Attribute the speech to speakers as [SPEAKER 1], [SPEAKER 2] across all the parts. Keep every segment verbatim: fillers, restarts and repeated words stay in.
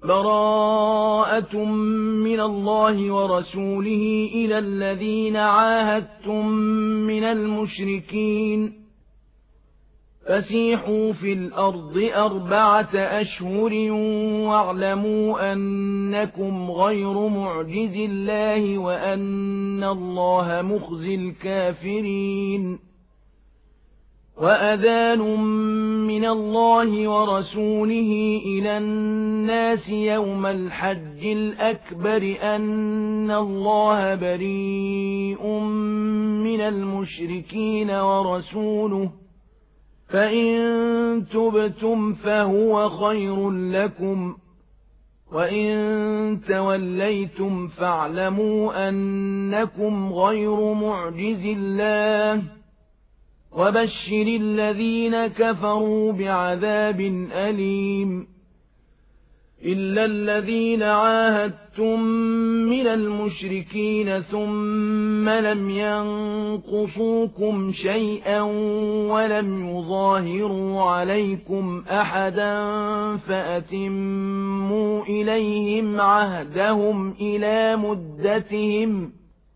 [SPEAKER 1] براءة من الله ورسوله إلى الذين عاهدتم من المشركين فسيحوا في الأرض أربعة أشهر واعلموا أنكم غير معجز الله وأن الله مخزي الكافرين وأذان من الله ورسوله إلى الناس يوم الحج الأكبر أن الله بريء من المشركين ورسوله فإن تبتم فهو خير لكم وإن توليتم فاعلموا أنكم غير معجز الله وبشر الذين كفروا بعذاب أليم إلا الذين عاهدتم من المشركين ثم لم ينقصوكم شيئا ولم يظاهروا عليكم أحدا فأتموا إليهم عهدهم إلى مدتهم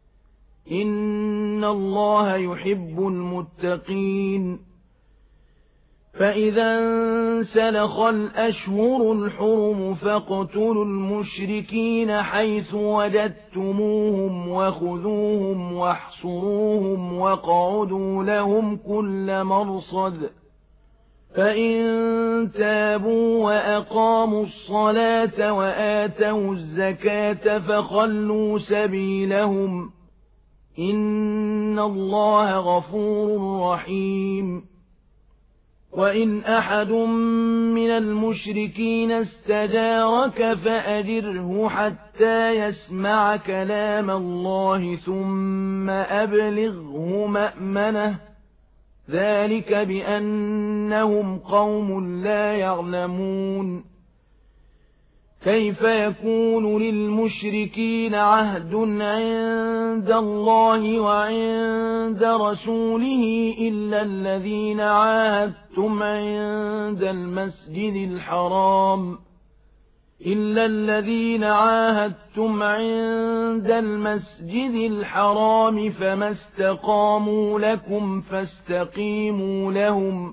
[SPEAKER 1] إن الله يحب المتقين فإذا انسلخ الأشهر الحرم فاقتلوا المشركين حيث وجدتموهم وخذوهم واحصروهم واقعدوا لهم كل مرصد فإن تابوا وأقاموا الصلاة وآتوا الزكاة فخلوا سبيلهم إن الله غفور رحيم وإن أحد من المشركين استجارك فأجره حتى يسمع كلام الله ثم أبلغه مأمنه ذلك بأنهم قوم لا يعلمون كيف يكون للمشركين عهد عند الله وعند رسوله إلا الذين عاهدتم عند المسجد الحرام إلا الذين عاهدتم عند المسجد الحرام فما استقاموا لكم فاستقيموا لهم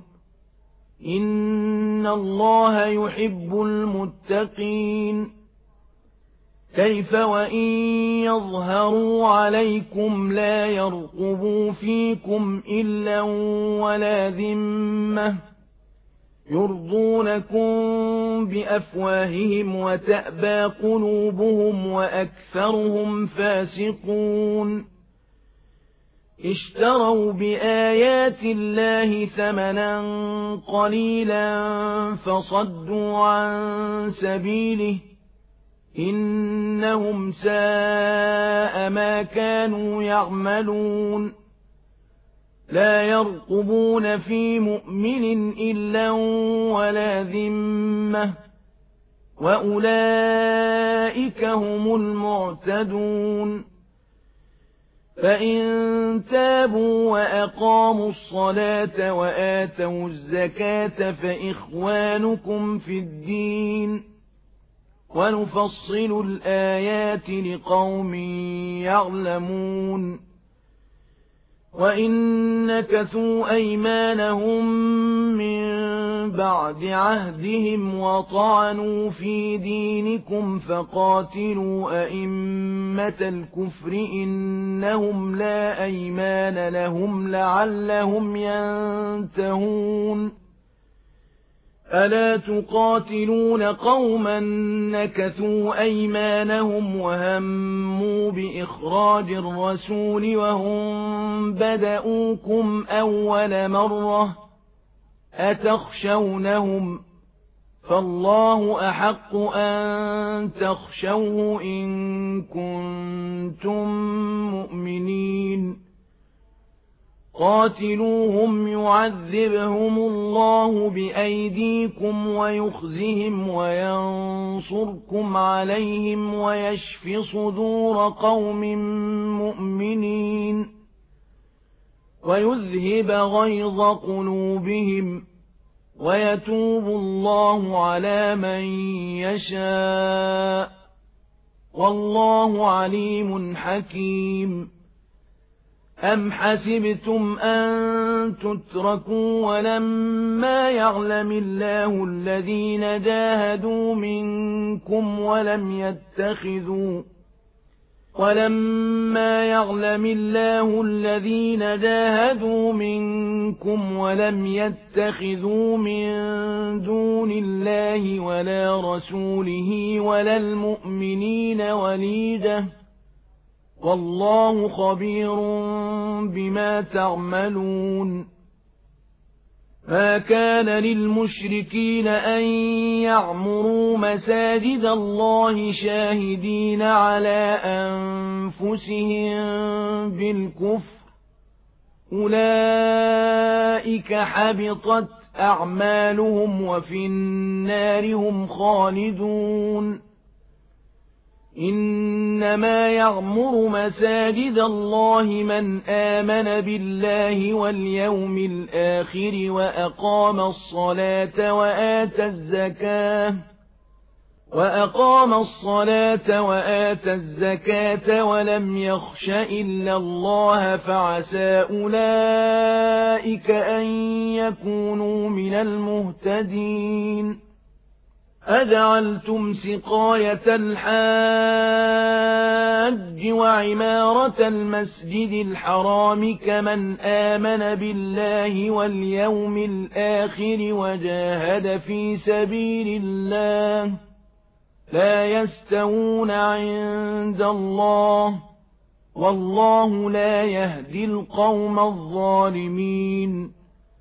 [SPEAKER 1] إن الله يحب المتقين كيف وإن يظهروا عليكم لا يرقبوا فيكم إلا ولا ذمة يرضونكم بأفواههم وتأبى قلوبهم وأكثرهم فاسقون اشتروا بآيات الله ثمنا قليلا فصدوا عن سبيله إنهم ساء ما كانوا يعملون لا يرقبون في مؤمن إلا ولا ذمة وأولئك هم المعتدون فإن تابوا وأقاموا الصلاة وآتوا الزكاة فإخوانكم في الدين ونفصل الآيات لقوم يعلمون وإن نكثوا أيمانهم من بعد عهدهم وطعنوا في دينكم فقاتلوا أئمة الكفر إنهم لا أيمان لهم لعلهم ينتهون ألا تقاتلون قوما نكثوا أيمانهم وهموا بإخراج الرسول وهم بدؤوكم أول مرة أتخشونهم فالله أحق أن تخشوه إن كنتم مؤمنين قاتلوهم يعذبهم الله بأيديكم ويخزهم وينصركم عليهم ويشف صدور قوم مؤمنين ويذهب غيظ قلوبهم ويتوب الله على من يشاء والله عليم حكيم أم حسبتم أن تتركوا ولما يعلم الله الذين جاهدوا منكم ولم يتخذوا ولما يعلم الله الذين جاهدوا منكم ولم يتخذوا من دون الله ولا رسوله ولا المؤمنين وليجة والله خبير بما تعملون ما كان للمشركين أن يعمروا مساجد الله شاهدين على أنفسهم بالكفر أولئك حبطت أعمالهم وفي النار هم خالدون إنما يعمر مساجد الله من آمن بالله واليوم الآخر وأقام الصلاة وآتى الزكاة وأقام الصلاة وآتى الزكاة ولم يخش إلا الله فعسى أولئك أن يكونوا من المهتدين أجعلتم سقاية الحاج وعمارة المسجد الحرام كمن آمن بالله واليوم الآخر وجاهد في سبيل الله لا يستوون عند الله والله لا يهدي القوم الظالمين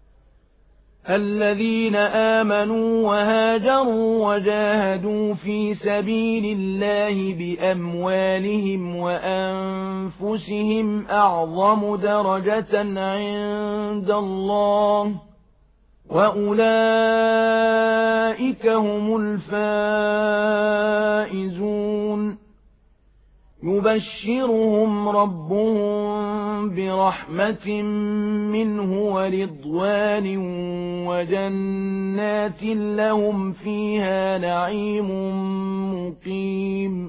[SPEAKER 1] الذين آمنوا وهاجروا وجاهدوا في سبيل الله بأموالهم وأنفسهم أعظم درجة عند الله وأولئك هم الفائزون يبشرهم ربهم برحمة منه ورضوان وجنات لهم فيها نعيم مقيم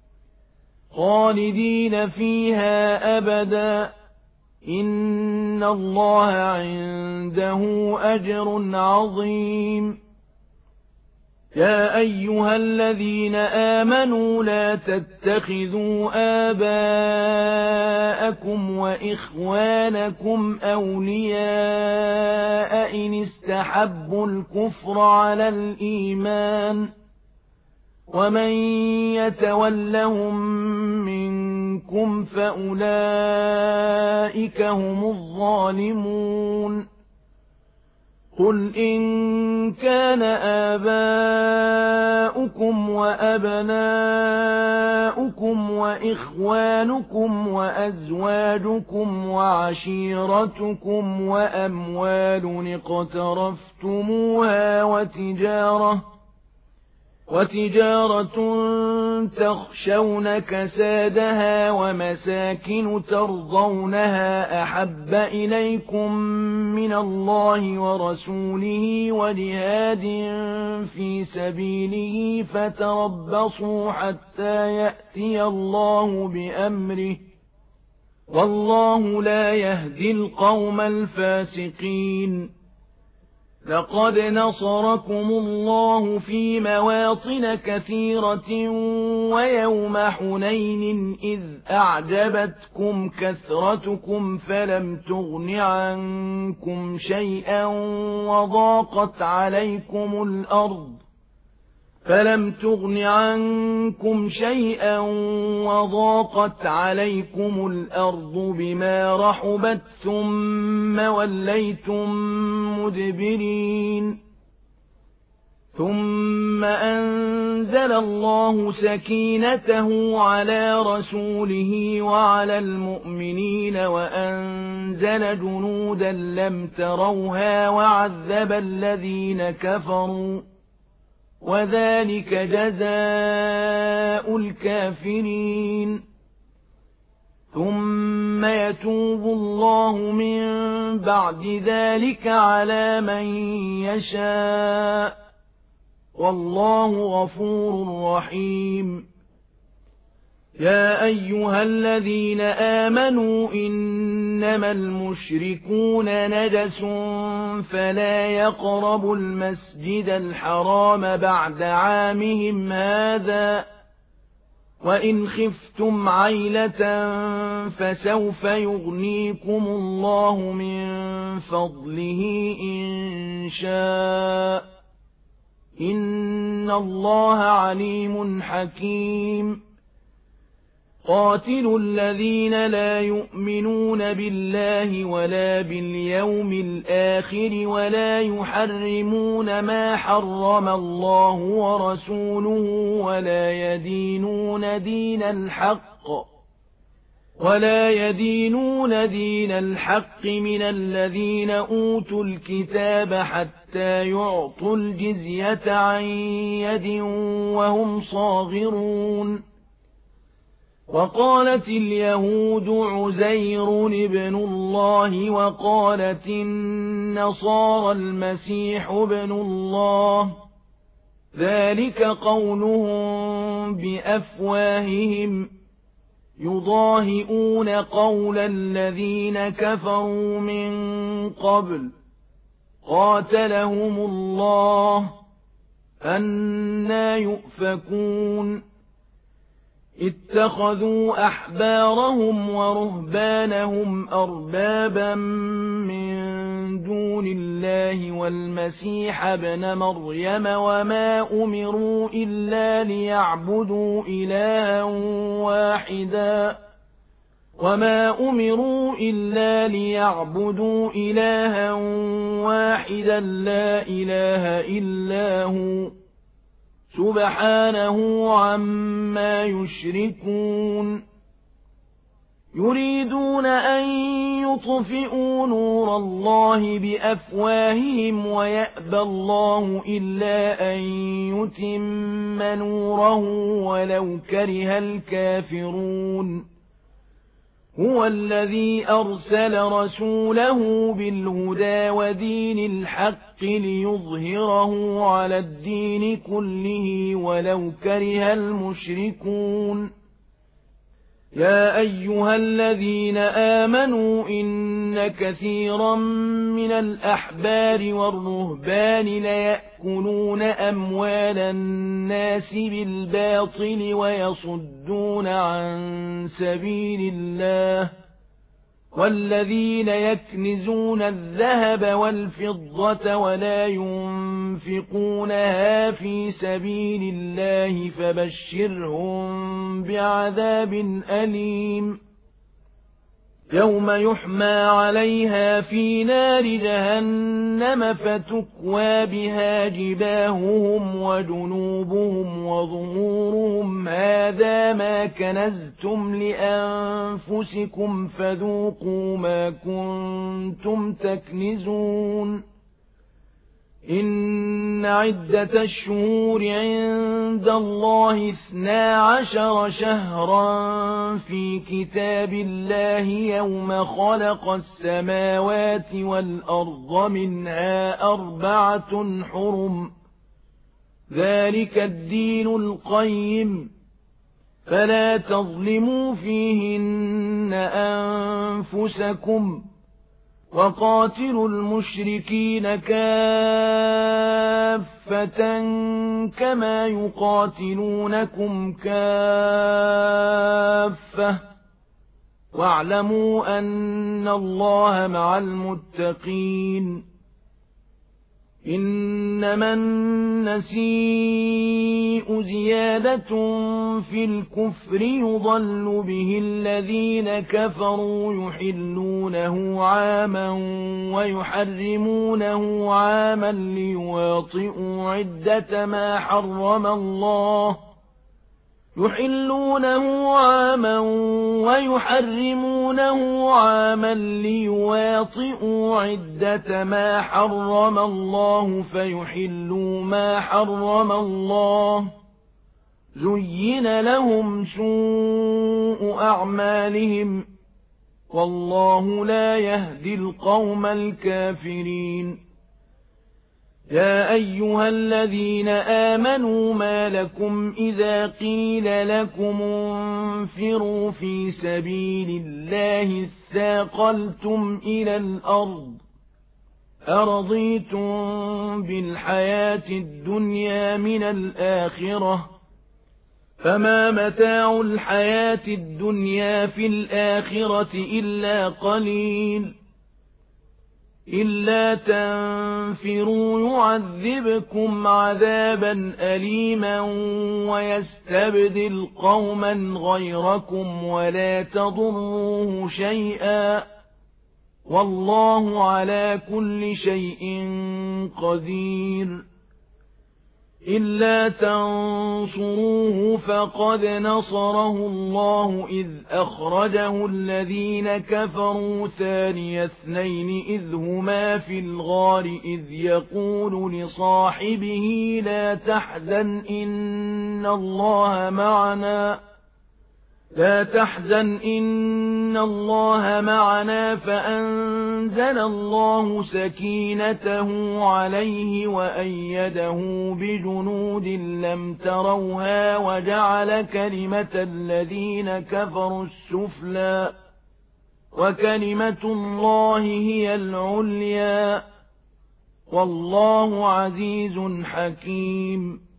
[SPEAKER 1] خالدين فيها أبدا إن الله عنده أجر عظيم يا أيها الذين آمنوا لا تتخذوا آباءكم وإخوانكم أولياء إن استحبوا الكفر على الإيمان ومن يتولهم منكم فأولئك هم الظالمون قل إن كان آباؤكم وأبناؤكم وإخوانكم وأزواجكم وعشيرتكم وأموال اقترفتموها وتجارة وتجارة تخشون كسادها ومساكن ترضونها أحب إليكم من الله ورسوله وجهاد في سبيله فتربصوا حتى يأتي الله بأمره والله لا يهدي القوم الفاسقين لقد نصركم الله في مواطن كثيرة ويوم حنين إذ أعجبتكم كثرتكم فلم تغن عنكم شيئا وضاقت عليكم الأرض فلم تغن عنكم شيئا وضاقت عليكم الأرض بما رحبت ثم وليتم مدبرين ثم أنزل الله سكينته على رسوله وعلى المؤمنين وأنزل جنودا لم تروها وعذب الذين كفروا وذلك جزاء الكافرين ثم يتوب الله من بعد ذلك على من يشاء والله غفور رحيم يا أيها الذين آمنوا إنما المشركون نجس فلا يقربوا المسجد الحرام بعد عامهم هذا وإن خفتم عيلة فسوف يغنيكم الله من فضله إن شاء إن الله عليم حكيم قاتلوا الذين لا يؤمنون بالله ولا باليوم الآخر ولا يحرمون ما حرم الله ورسوله ولا يدينون دين الحق ولا يدينون دين الحق من الذين أوتوا الكتاب حتى يعطوا الجزية عن يد وهم صاغرون وقالت اليهود عزير ابن الله وقالت النصارى المسيح ابن الله ذلك قولهم بأفواههم يضاهئون قول الذين كفروا من قبل قاتلهم الله أنى يؤفكون اتخذوا أحبارهم ورهبانهم أربابا من دون الله والمسيح ابن مريم وما أمروا إلا ليعبدوا إلها واحدا وما أمروا إلا ليعبدوا إلها واحدا لا إله إلا هو سبحانه عما يشركون يريدون أن يطفئوا نور الله بأفواههم ويأبى الله إلا أن يتم نوره ولو كره الكافرون هو الذي أرسل رسوله بالهدى ودين الحق ليظهره على الدين كله ولو كره المشركون يا أيها الذين آمنوا إن كثيرا من الأحبار والرهبان ليأكلون أموال الناس بالباطل ويصدون عن سبيل الله والذين يكنزون الذهب والفضة ولا ينفقونها في سبيل الله فبشرهم بعذاب أليم يوم يحمى عليها في نار جهنم فتكوى بها جباههم وجنوبهم وظهورهم هذا ما كنزتم لأنفسكم فذوقوا ما كنتم تكنزون إن عدة الشهور عند الله اثنا عشر شهرا في كتاب الله يوم خلق السماوات والأرض منها أربعة حرم ذلك الدين القيم فلا تظلموا فيهن أنفسكم وقاتلوا المشركين كافة كما يقاتلونكم كافة واعلموا أن الله مع المتقين إنما النسيء زيادة في الكفر يضل به الذين كفروا يحلونه عاما ويحرمونه عاما ليواطئوا عدة ما حرم الله يحلونه عاما ويحرمونه عاما ليواطئوا عدة ما حرم الله فيحلوا ما حرم الله زين لهم سوء أعمالهم والله لا يهدي القوم الكافرين يا أيها الذين آمنوا ما لكم إذا قيل لكم انفروا في سبيل الله اثاقلتم إلى الأرض أرضيتم بالحياة الدنيا من الآخرة فما متاع الحياة الدنيا في الآخرة إلا قليل إلا تنفروا يعذبكم عذابا أليما ويستبدل قوما غيركم ولا تضروه شيئا والله على كل شيء قدير إلا تنصروه فقد نصره الله إذ أخرجه الذين كفروا ثاني اثنين إذ هما في الغار إذ يقول لصاحبه لا تحزن إن الله معنا لا تحزن إن الله معنا فأنزل الله سكينته عليه وأيده بجنود لم تروها وجعل كلمة الذين كفروا السفلى وكلمة الله هي العليا والله عزيز حكيم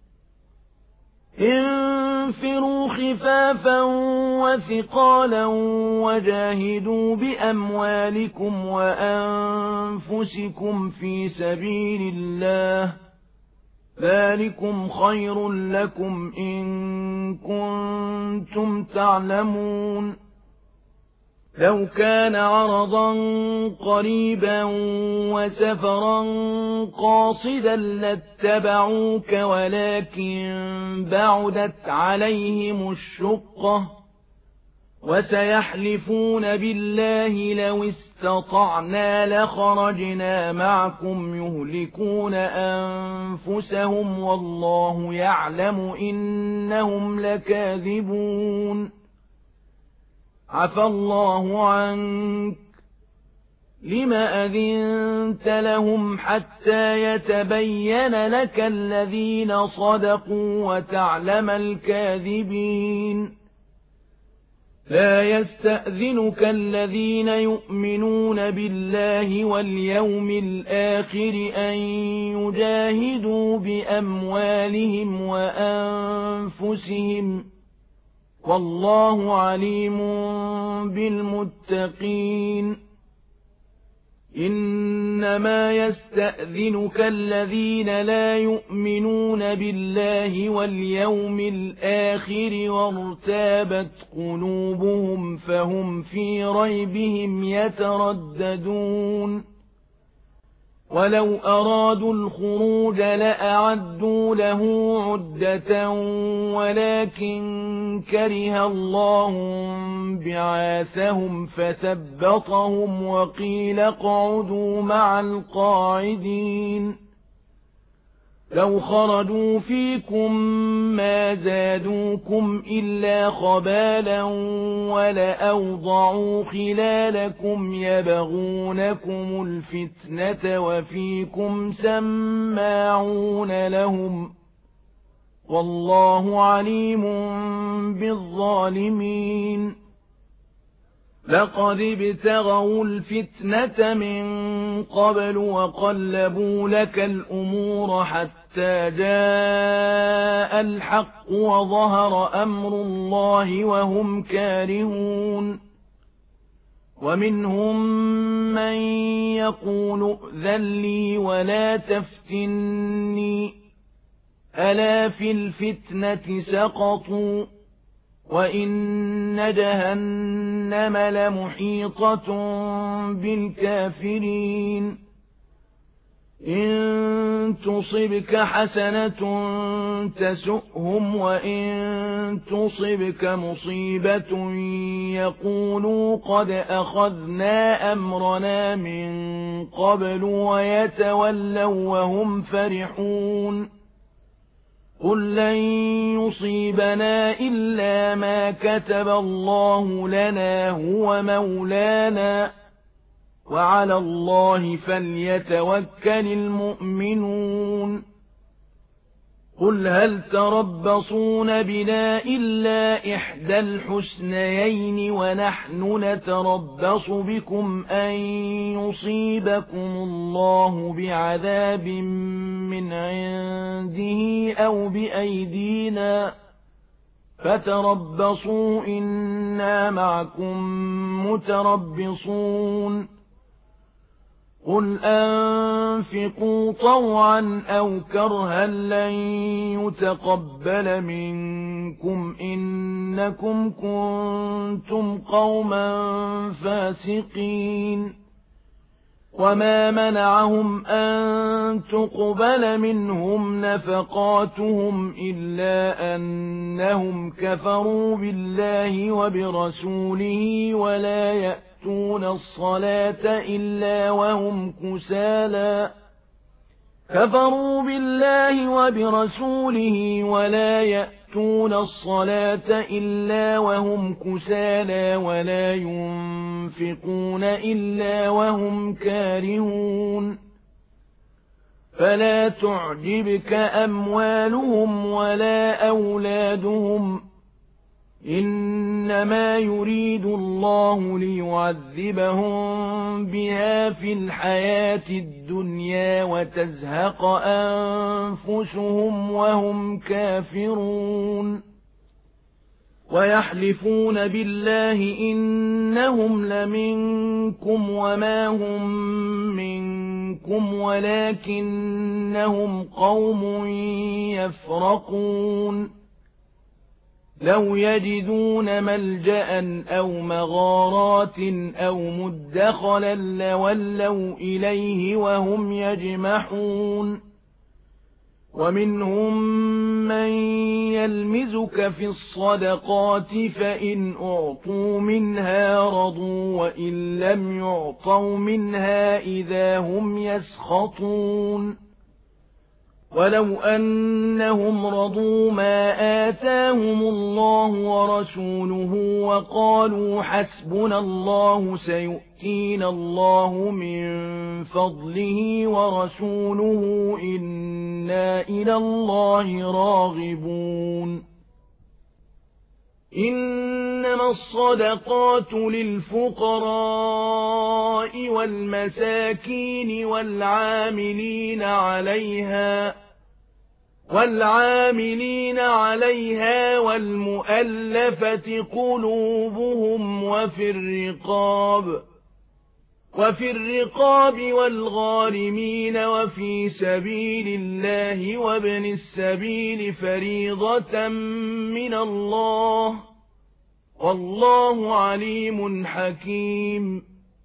[SPEAKER 1] انفروا خفافا وثقالا وجاهدوا بأموالكم وأنفسكم في سبيل الله ذلكم خير لكم إن كنتم تعلمون لو كان عرضا قريبا وسفرا قاصدا لاتبعوك ولكن بعدت عليهم الشقة وسيحلفون بالله لو استطعنا لخرجنا معكم يهلكون أنفسهم والله يعلم إنهم لكاذبون عفى الله عنك لم أذنت لهم حتى يتبين لك الذين صدقوا وتعلم الكاذبين لا يستأذنك الذين يؤمنون بالله واليوم الآخر أن يجاهدوا بأموالهم وأنفسهم والله عليم بالمتقين إنما يستأذنك الذين لا يؤمنون بالله واليوم الآخر وارتابت قلوبهم فهم في ريبهم يترددون ولو أرادوا الخروج لأعدوا له عدة ولكن كره الله بعاثهم فثبطهم وقيل اقعدوا مع القاعدين لو خرجوا فيكم ما زادوكم إلا خبالا ولأوضعوا خلالكم يبغونكم الفتنة وفيكم سماعون لهم والله عليم بالظالمين لقد ابتغوا الفتنة من قبل وقلبوا لك الأمور حتى جاء الحق وظهر أمر الله وهم كارهون ومنهم من يقول ائذن لي ولا تفتني ألا في الفتنة سقطوا وإن جهنم لمحيطة بالكافرين إن تصبك حسنة تسؤهم وإن تصبك مصيبة يقولوا قد أخذنا أمرنا من قبل ويتولوا وهم فرحون قل لن يصيبنا إلا ما كتب الله لنا هو مولانا وعلى الله فليتوكل المؤمنون قل هل تربصون بنا إلا إحدى الحسنيين ونحن نتربص بكم أن يصيبكم الله بعذاب من عنده أو بأيدينا فتربصوا إنا معكم متربصون قل أنفقوا طوعا أو كرها لن يتقبل منكم إنكم كنتم قوما فاسقين وما منعهم أن تقبل منهم نفقاتهم إلا أنهم كفروا بالله وبرسوله ولا يأتون الصلاة إلا وهم كسالى كفروا بالله وبرسوله ولا يأتون الصلاة إلا وهم كسالى ولا ينفقون إلا وهم كارهون فلا تعجبك أموالهم ولا أولادهم إنما يريد الله ليعذبهم بها في الحياة الدنيا وتزهق أنفسهم وهم كافرون ويحلفون بالله إنهم لمنكم وما هم منكم ولكنهم قوم يفرقون لو يجدون ملجأ أو مغارات أو مدخلا لولوا إليه وهم يجمحون ومنهم من يلمزك في الصدقات فإن أعطوا منها رضوا وإن لم يعطوا منها إذا هم يسخطون ولو أنهم رضوا ما آتاهم الله ورسوله وقالوا حسبنا الله سيؤتينا الله من فضله ورسوله إنا إلى الله راغبون إنما الصدقات للفقراء والمساكين والعاملين عليها والعاملين عليها والمؤلفة قلوبهم وفي الرقاب وفي الرقاب والغارمين وفي سبيل الله وابن السبيل فريضة من الله والله عليم حكيم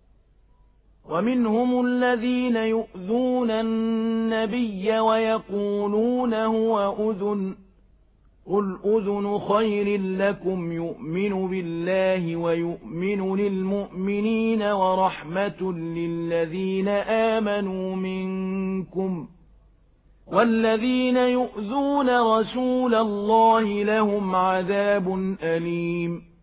[SPEAKER 1] ومنهم الذين يؤذون النبي ويقولون هو أذن قل أذن خير لكم يؤمن بالله ويؤمن للمؤمنين ورحمة للذين آمنوا منكم والذين يؤذون رسول الله لهم عذاب أليم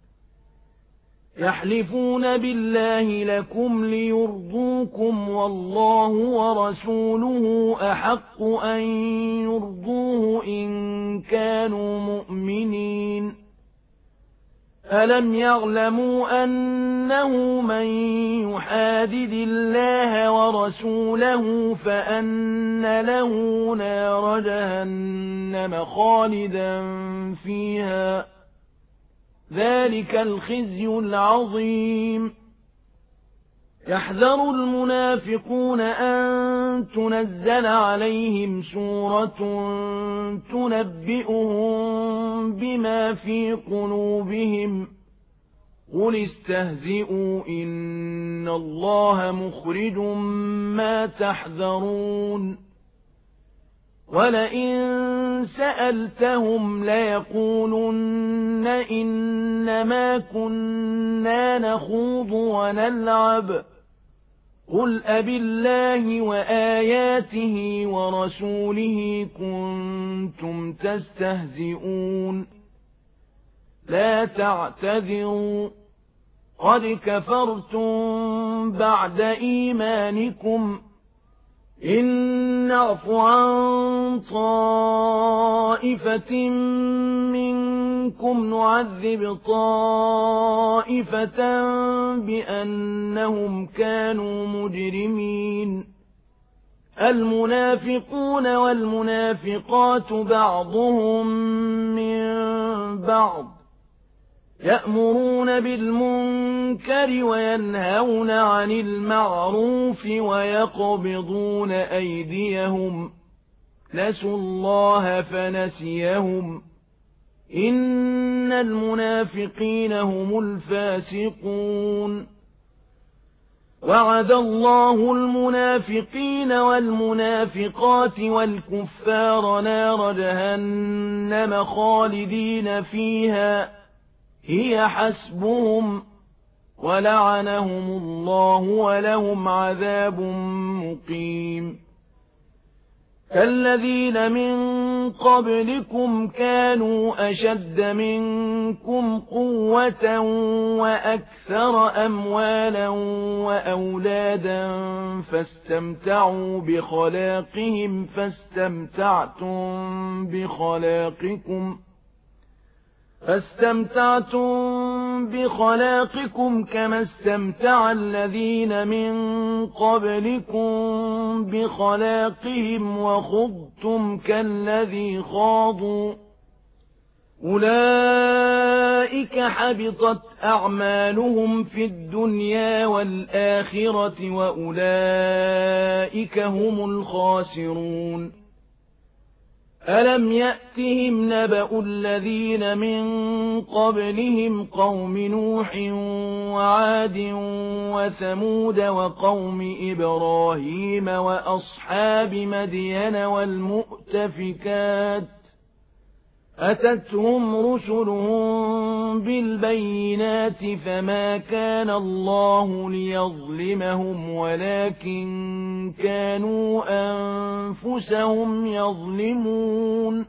[SPEAKER 1] يحلفون بالله لكم ليرضوكم والله ورسوله أحق أن يرضوه إن كانوا مؤمنين ألم يعلموا أنه من يحادد الله ورسوله فأن له نار جهنم خالدا فيها ذلك الخزي العظيم يحذر المنافقون أن تنزل عليهم سورة تنبئهم بما في قلوبهم قل استهزئوا إن الله مخرج ما تحذرون ولئن سألتهم ليقولن إنما كنا نخوض ونلعب قل أبالله وآياته ورسوله كنتم تستهزئون لا تعتذروا قد كفرتم بعد إيمانكم إن نعف عن طائفة منكم نعذب طائفة بأنهم كانوا مجرمين المنافقون والمنافقات بعضهم من بعض يأمرون بالمنكر وينهون عن المعروف ويقبضون أيديهم نسوا الله فنسيهم إن المنافقين هم الفاسقون وعد الله المنافقين والمنافقات والكفار نار جهنم خالدين فيها هي حسبهم ولعنهم الله ولهم عذاب مقيم كالذين من قبلكم كانوا أشد منكم قوة وأكثر أموالا وأولادا فاستمتعوا بخلاقهم فاستمتعتم بخلاقكم فاستمتعتم بخلاقكم كما استمتع الذين من قبلكم بخلاقهم وخضتم كالذي خاضوا أولئك حبطت أعمالهم في الدنيا والآخرة وأولئك هم الخاسرون ألم يأتهم نبأ الذين من قبلهم قوم نوح وعاد وثمود وقوم إبراهيم وأصحاب مدين والمؤتفكات أتتهم رسلهم بالبينات فما كان الله ليظلمهم ولكن كانوا أنفسهم يظلمون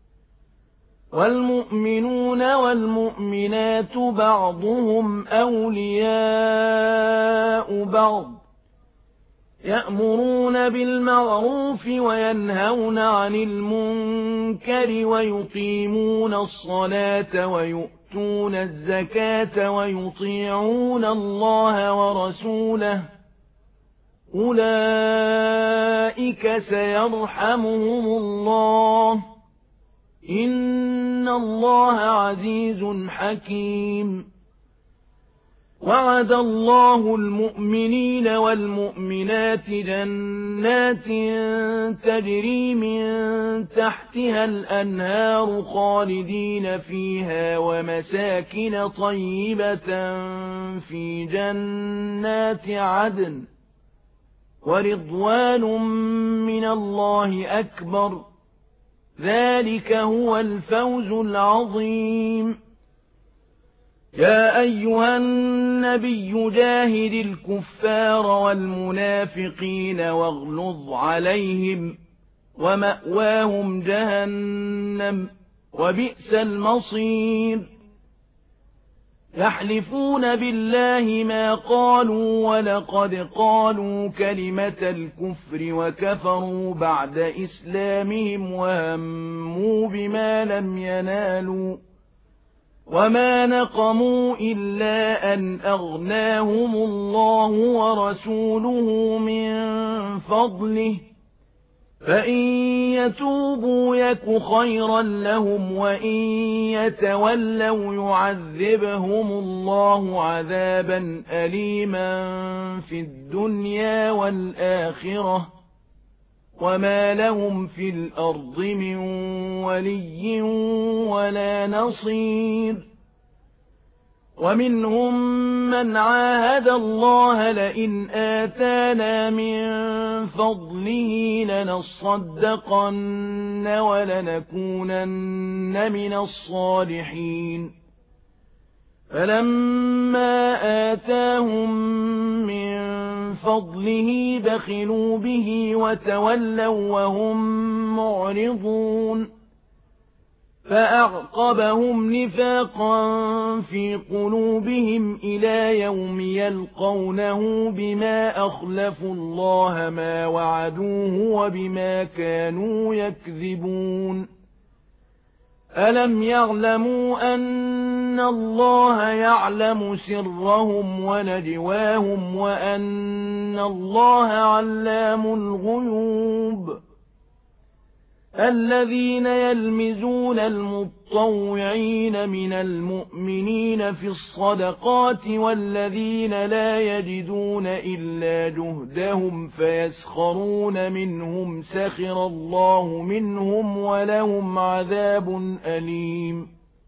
[SPEAKER 1] والمؤمنون والمؤمنات بعضهم أولياء بعض يأمرون بالمعروف وينهون عن المنكر ويقيمون الصلاة ويؤتون الزكاة ويطيعون الله ورسوله أولئك سيرحمهم الله إن الله عزيز حكيم وعد الله المؤمنين والمؤمنات جنات تجري من تحتها الأنهار خالدين فيها ومساكن طيبة في جنات عدن ورضوان من الله أكبر ذلك هو الفوز العظيم يا أيها النبي جاهد الكفار والمنافقين واغلظ عليهم ومأواهم جهنم وبئس المصير يحلفون بالله ما قالوا ولقد قالوا كلمة الكفر وكفروا بعد إسلامهم وهموا بما لم ينالوا وما نقموا إلا أن أغناهم الله ورسوله من فضله فإن يتوبوا يك خيرا لهم وإن يتولوا يعذبهم الله عذابا أليما في الدنيا والآخرة وما لهم في الأرض من ولي ولا نصير ومنهم من عاهد الله لئن آتانا من فضله لنصدقن ولنكونن من الصالحين فلما آتاهم من فضله بخلوا به وتولوا وهم معرضون فأعقبهم نفاقا في قلوبهم إلى يوم يلقونه بما أخلفوا الله ما وعدوه وبما كانوا يكذبون ألم يعلموا أن الله يعلم سرهم ونجواهم وأن الله علام الغيوب الذين يلمزون المطوعين من المؤمنين في الصدقات والذين لا يجدون إلا جهدهم فيسخرون منهم سخر الله منهم ولهم عذاب أليم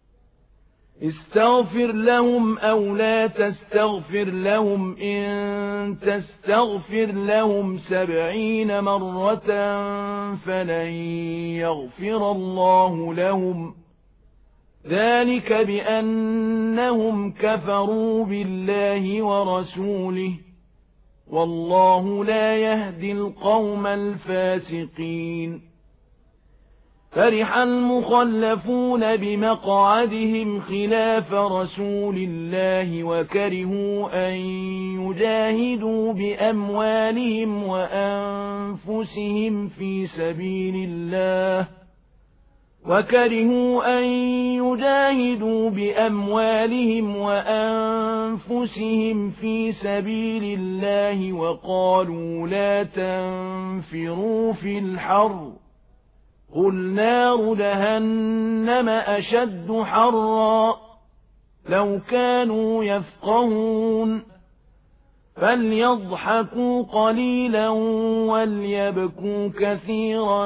[SPEAKER 1] استغفر لهم أو لا تستغفر لهم إن تستغفر لهم سبعين مرة فلن يغفر الله لهم ذلك بأنهم كفروا بالله ورسوله والله لا يهدي القوم الفاسقين فرح المخلفون بمقعدهم خلاف رسول الله وكرهوا أن يجاهدوا بأموالهم وأنفسهم في سبيل الله وكرهوا أن يجاهدوا بأموالهم وأنفسهم في سبيل الله وقالوا لا تنفروا في الحر قل نار جهنم أشد حرا لو كانوا يفقهون فليضحكوا قليلا وليبكوا كثيرا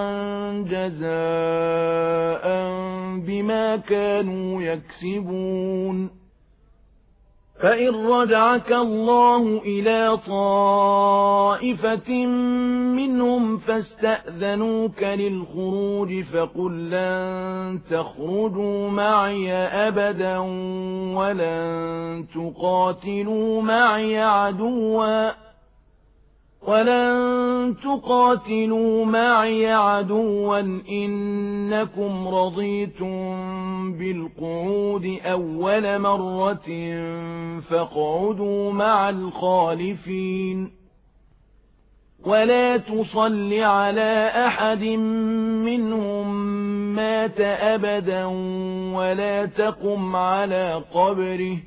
[SPEAKER 1] جزاء بما كانوا يكسبون فإن رجعك الله إلى طائفة منهم فاستأذنوك للخروج فقل لن تخرجوا معي أبدا ولن تقاتلوا معي عدوا ولن تقاتلوا معي عدوا إنكم رضيتم بالقعود أول مرة فاقعدوا مع الخالفين ولا تصل على أحد منهم مات أبدا ولا تقم على قبره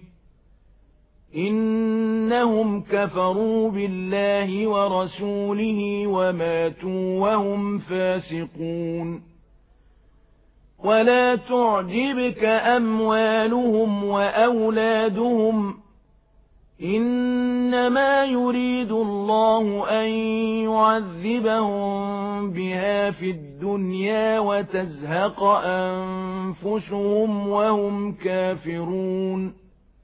[SPEAKER 1] إنهم كفروا بالله ورسوله وماتوا وهم فاسقون ولا تعجبك أموالهم وأولادهم إنما يريد الله أن يعذبهم بها في الدنيا وتزهق أنفسهم وهم كافرون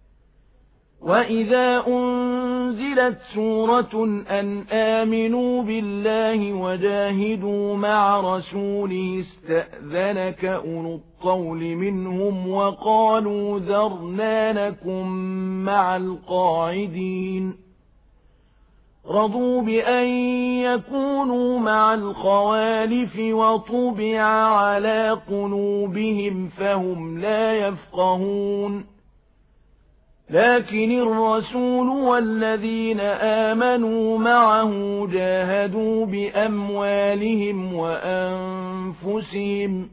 [SPEAKER 1] وإذا أنزلت سورة أن آمنوا بالله وجاهدوا مع رسوله استأذنك أولو الطول منهم وقالوا ذرنا لكم مع القاعدين رضوا بأن يكونوا مع الخوالف وطبع على قلوبهم فهم لا يفقهون لكن الرسول والذين آمنوا معه جاهدوا بأموالهم وأنفسهم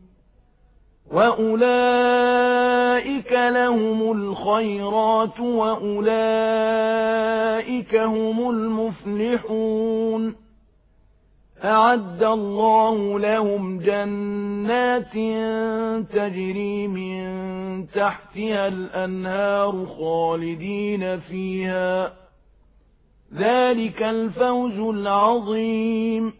[SPEAKER 1] وأولئك لهم الخيرات وأولئك هم المفلحون أعد الله لهم جنات تجري من تحتها الأنهار خالدين فيها ذلك الفوز العظيم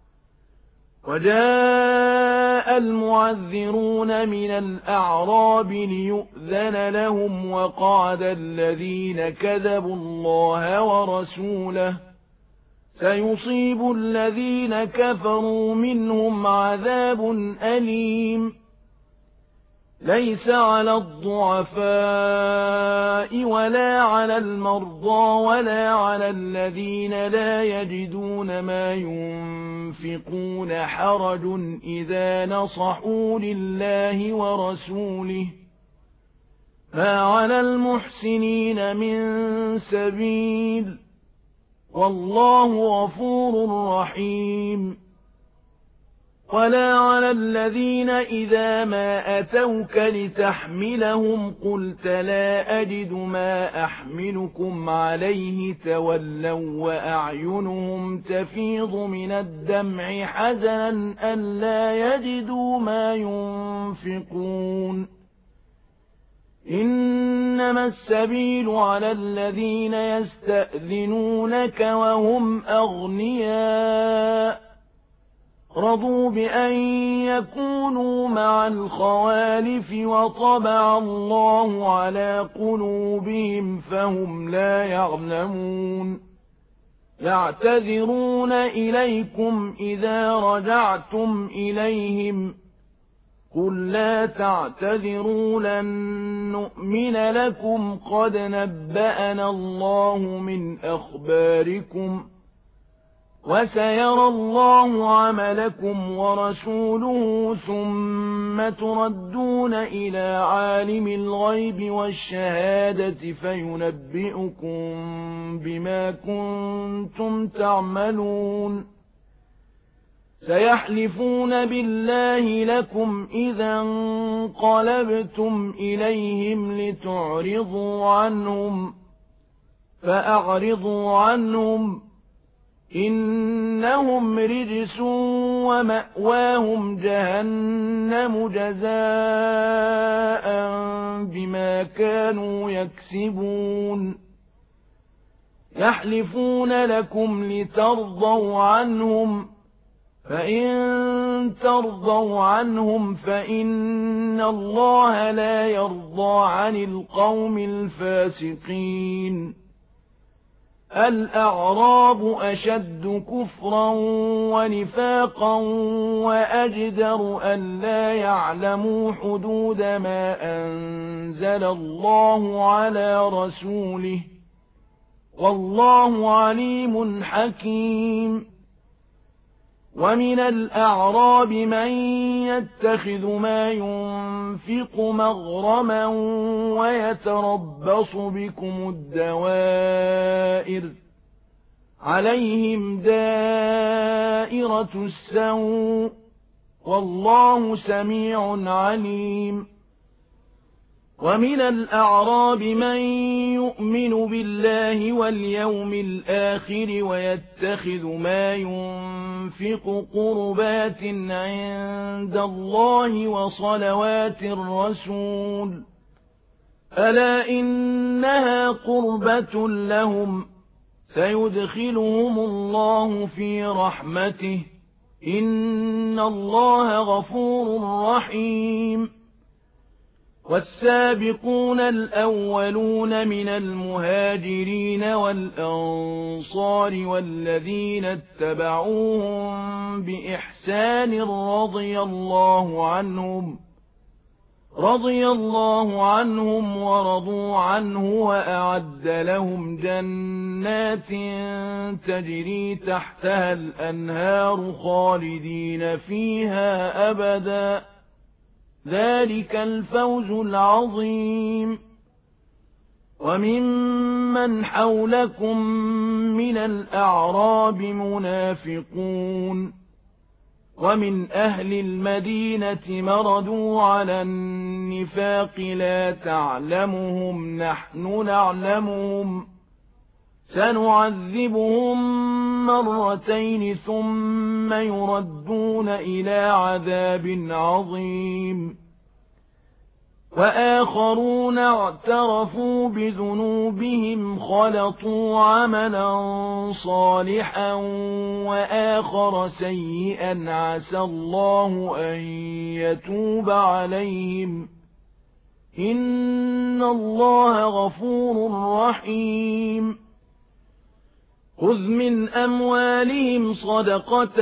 [SPEAKER 1] وجاء المعذرون من الأعراب ليؤذن لهم وقعد الذين كذبوا الله ورسوله سيصيب الذين كفروا منهم عذاب أليم ليس على الضعفاء ولا على المرضى ولا على الذين لا يجدون ما ينفقون حرج إذا نصحوا لله ورسوله ما على المحسنين من سبيل والله غفور رحيم ولا على الذين إذا ما أتوك لتحملهم قلت لا أجد ما أحملكم عليه تولوا وأعينهم تفيض من الدمع حزنا ألا يجدوا ما ينفقون إنما السبيل على الذين يستأذنونك وهم أغنياء رضوا بأن يكونوا مع الخوالف وطبع الله على قلوبهم فهم لا يعلمون يعتذرون إليكم إذا رجعتم إليهم قل لا تعتذروا لن نؤمن لكم قد نبأنا الله من أخباركم وسيرى الله عملكم ورسوله ثم تردون إلى عالم الغيب والشهادة فينبئكم بما كنتم تعملون سيحلفون بالله لكم إذا انقلبتم إليهم لتعرضوا عنهم فأعرضوا عنهم إنهم رجس ومأواهم جهنم جزاء بما كانوا يكسبون يحلفون لكم لترضوا عنهم فإن ترضوا عنهم فإن الله لا يرضى عن القوم الفاسقين الأعراب أشد كفرا ونفاقا وأجدر أن لا يعلموا حدود ما أنزل الله على رسوله والله عليم حكيم ومن الأعراب من يتخذ ما ينفق مغرما ويتربص بكم الدوائر عليهم دائرة السوء والله سميع عليم ومن الأعراب من يؤمن بالله واليوم الآخر ويتخذ ما ينفق قربات عند الله وصلوات الرسول ألا إنها قربة لهم سيدخلهم الله في رحمته إن الله غفور رحيم والسابقون الأولون من المهاجرين والأنصار والذين اتبعوهم بإحسان رضي الله عنهم رضي الله عنهم ورضوا عنه وأعد لهم جنات تجري تحتها الأنهار خالدين فيها أبدا ذلك الفوز العظيم وممن حولكم من الأعراب منافقون ومن أهل المدينة مردوا على النفاق لا تعلمهم نحن نعلمهم سنعذبهم مرتين ثم يردون إلى عذاب عظيم وآخرون اعترفوا بذنوبهم خلطوا عملا صالحا وآخر سيئا عسى الله أن يتوب عليهم إن الله غفور رحيم خذ من أموالهم صدقة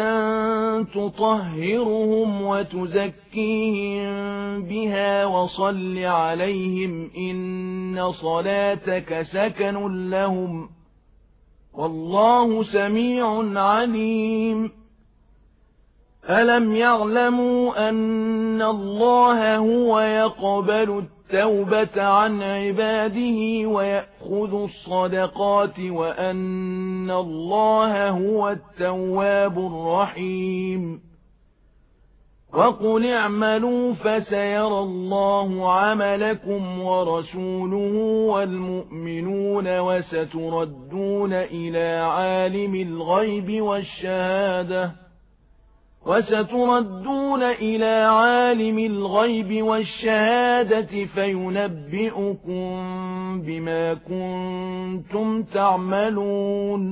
[SPEAKER 1] تطهرهم وتزكيهم بها وصل عليهم إن صلاتك سكن لهم والله سميع عليم ألم يعلموا أن الله هو يقبل التوبة عن عباده ويأخذ الصدقات وأن الله هو التواب الرحيم وقل اعملوا فسيرى الله عملكم ورسوله والمؤمنون وستردون إلى عالم الغيب والشهادة وستردون إلى عالم الغيب والشهادة فينبئكم بما كنتم تعملون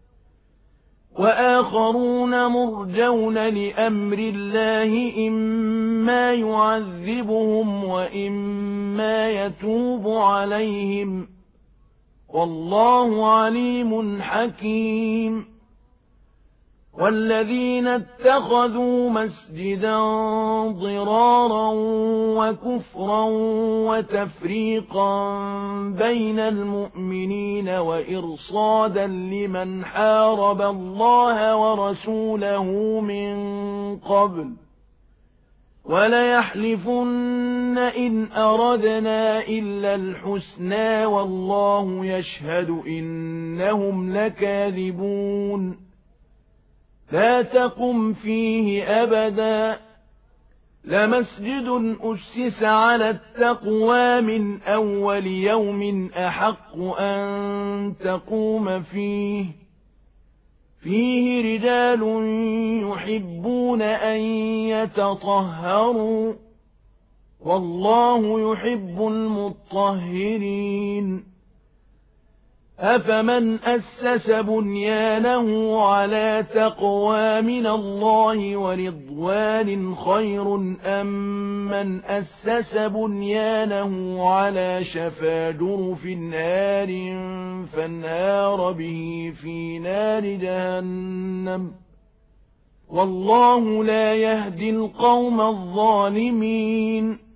[SPEAKER 1] وآخرون مرجون لأمر الله إما يعذبهم وإما يتوب عليهم والله عليم حكيم والذين اتخذوا مسجدا ضرارا وكفرا وتفريقا بين المؤمنين وإرصادا لمن حارب الله ورسوله من قبل وليحلفن إن أردنا إلا الحسنى والله يشهد إنهم لكاذبون لا تقم فيه أبدا لمسجد أسس على التقوى من أول يوم أحق أن تقوم فيه فيه رجال يحبون أن يتطهروا والله يحب المطهرين أفمن أسس بنيانه على تقوى من الله ورضوان خير أم من أسس بنيانه على شفا جرف نار فانهار به في نار جهنم والله لا يهدي القوم الظالمين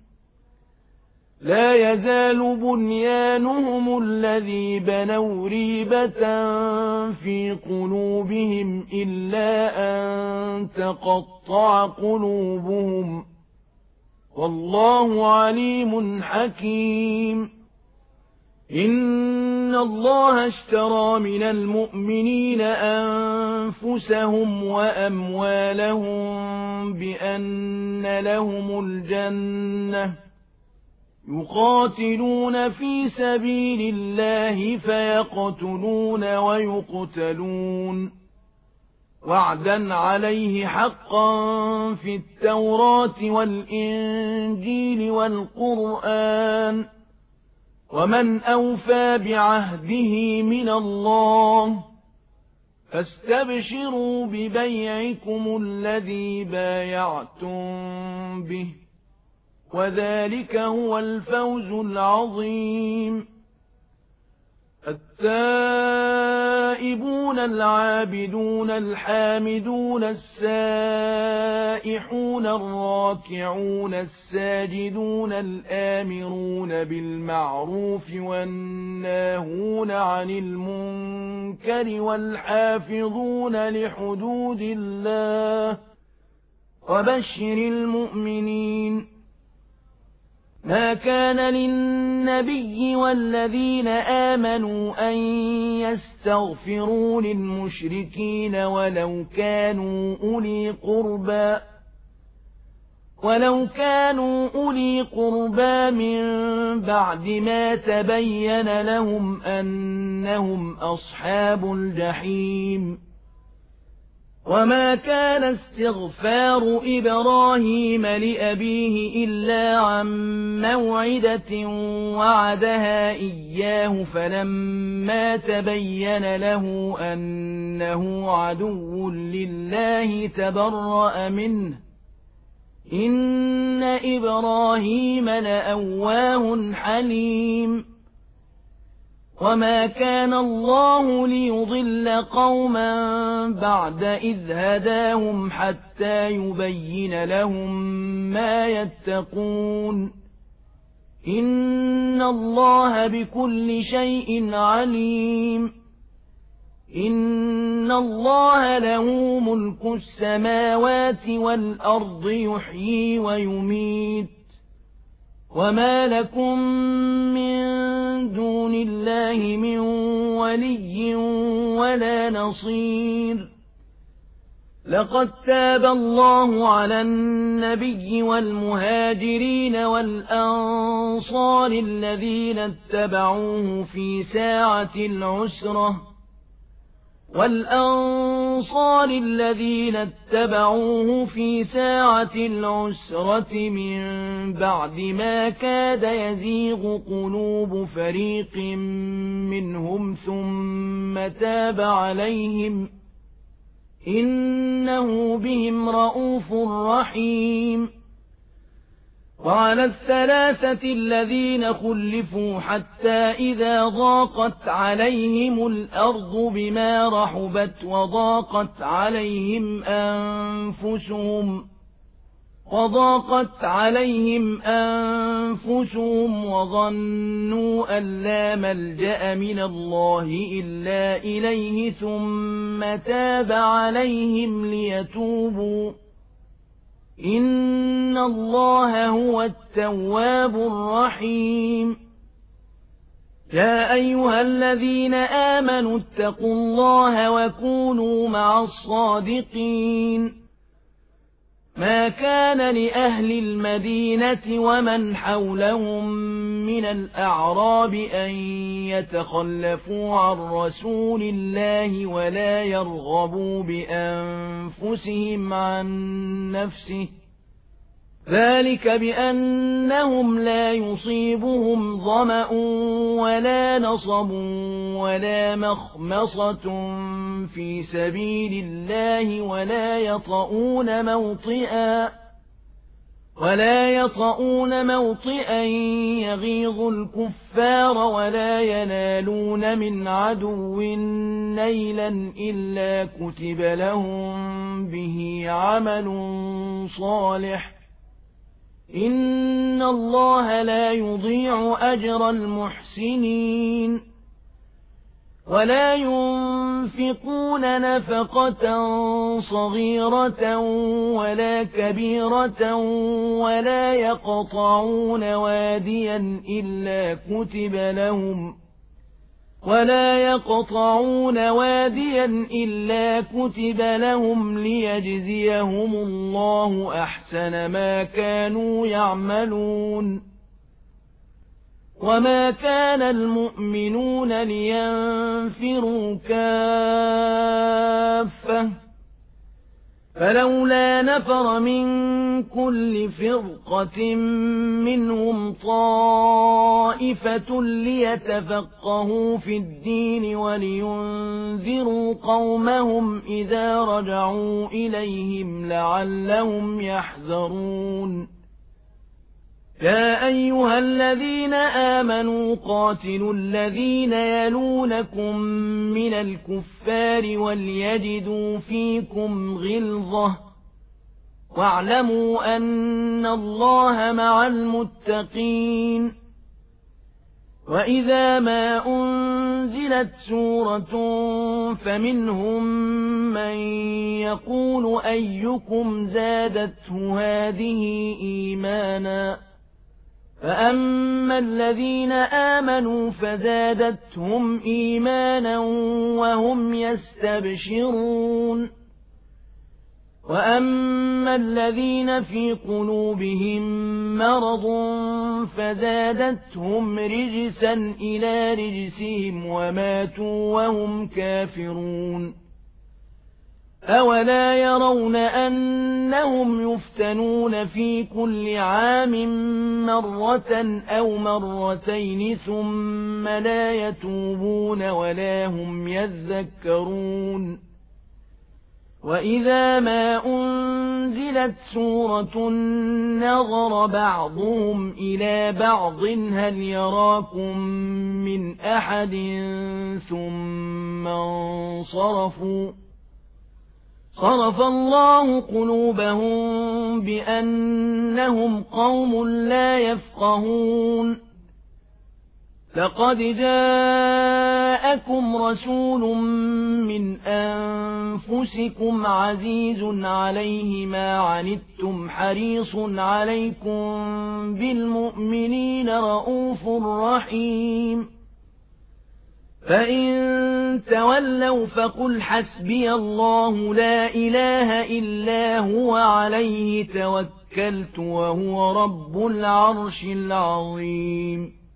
[SPEAKER 1] لا يزال بنيانهم الذي بنوا ريبة في قلوبهم إلا أن تقطع قلوبهم والله عليم حكيم إن الله اشترى من المؤمنين أنفسهم وأموالهم بأن لهم الجنة يقاتلون في سبيل الله فيقتلون ويقتلون وعدا عليه حقا في التوراة والإنجيل والقرآن ومن أوفى بعهده من الله فاستبشروا ببيعكم الذي بايعتم به وذلك هو الفوز العظيم التائبون العابدون الحامدون السائحون الراكعون الساجدون الآمرون بالمعروف والناهون عن المنكر والحافظون لحدود الله وبشر المؤمنين ما كان للنبي والذين آمنوا أن يستغفروا للمشركين ولو كانوا أولي قربى ولو كانوا أولي قربى من بعد ما تبين لهم أنهم أصحاب الجحيم وما كان استغفار إبراهيم لأبيه إلا عن موعدة وعدها إياه فلما تبين له أنه عدو لله تبرأ منه إن إبراهيم لأواه حليم وما كان الله ليضل قوما بعد إذ هداهم حتى يبين لهم ما يتقون إن الله بكل شيء عليم إن الله له ملك السماوات والأرض يحيي ويميت وما لكم من دون الله من ولي ولا نصير لقد تاب الله على النبي والمهاجرين والأنصار الذين اتبعوه في ساعة العسرة والأنصار الذين اتبعوه في ساعة العسرة من بعد ما كاد يزيغ قلوب فريق منهم ثم تاب عليهم إنه بهم رءوف رحيم وعلى الثلاثة الذين خلفوا حتى إذا ضاقت عليهم الأرض بما رحبت وضاقت عليهم أنفسهم وضاقت عليهم أنفسهم وظنوا أن لا ملجأ من الله إلا إليه ثم تاب عليهم ليتوبوا إن الله هو التواب الرحيم يا أيها الذين آمنوا اتقوا الله وكونوا مع الصادقين ما كان لأهل المدينة ومن حولهم من الأعراب أن يتخلفوا عن رسول الله ولا يرغبوا بأنفسهم عن نفسه ذلك بأنهم لا يصيبهم ظمأ ولا نصب ولا مخمصة في سبيل الله ولا يطؤون موطئا ولا يطؤون موطئا يغيظ الكفار ولا ينالون من عدو نيلا إلا كتب لهم به عمل صالح إن الله لا يضيع أجر المحسنين ولا ينفقون نفقة صغيرة ولا كبيرة ولا يقطعون واديا إلا كتب لهم ولا يقطعون واديا إلا كتب لهم ليجزيهم الله أحسن ما كانوا يعملون وما كان المؤمنون لينفروا كافة فلولا نفر من كل فرقة منهم طائفة ليتفقهوا في الدين ولينذروا قومهم إذا رجعوا إليهم لعلهم يحذرون يا أيها الذين آمنوا قاتلوا الذين يلونكم من الكفار وليجدوا فيكم غلظة واعلموا أن الله مع المتقين وإذا ما أنزلت سورة فمنهم من يقول أيكم زادته هذه إيمانا فأما الذين آمنوا فزادتهم إيمانا وهم يستبشرون وأما الذين في قلوبهم مرض فزادتهم رجسا إلى رجسهم وماتوا وهم كافرون أولا يرون أنهم يفتنون في كل عام مرة أو مرتين ثم لا يتوبون ولا هم يذكرون وَإِذَا مَا أُنْزِلَتْ سُورَةٌ نَظَرَ بَعْضُهُمْ إِلَى بَعْضٍ هَلْ يَرَاكُمْ مِنْ أَحَدٍ ثُمَّ انصَرَفُوا صَرَفَ اللَّهُ قُلُوبَهُم بِأَنَّهُمْ قَوْمٌ لا يَفْقَهُونَ لَقَدْ جَاءَكُمْ رَسُولٌ مِنْ أَنفُسِكُمْ عَزِيزٌ عَلَيْهِ مَا عَنِتُّمْ حَرِيصٌ عَلَيْكُمْ بِالْمُؤْمِنِينَ رَءُوفٌ رَحِيمٌ فَإِن تَوَلَّوْا فَقُلْ حَسْبِيَ اللَّهُ لَا إِلَٰهَ إِلَّا هُوَ عَلَيْهِ تَوَكَّلْتُ وَهُوَ رَبُّ الْعَرْشِ الْعَظِيمِ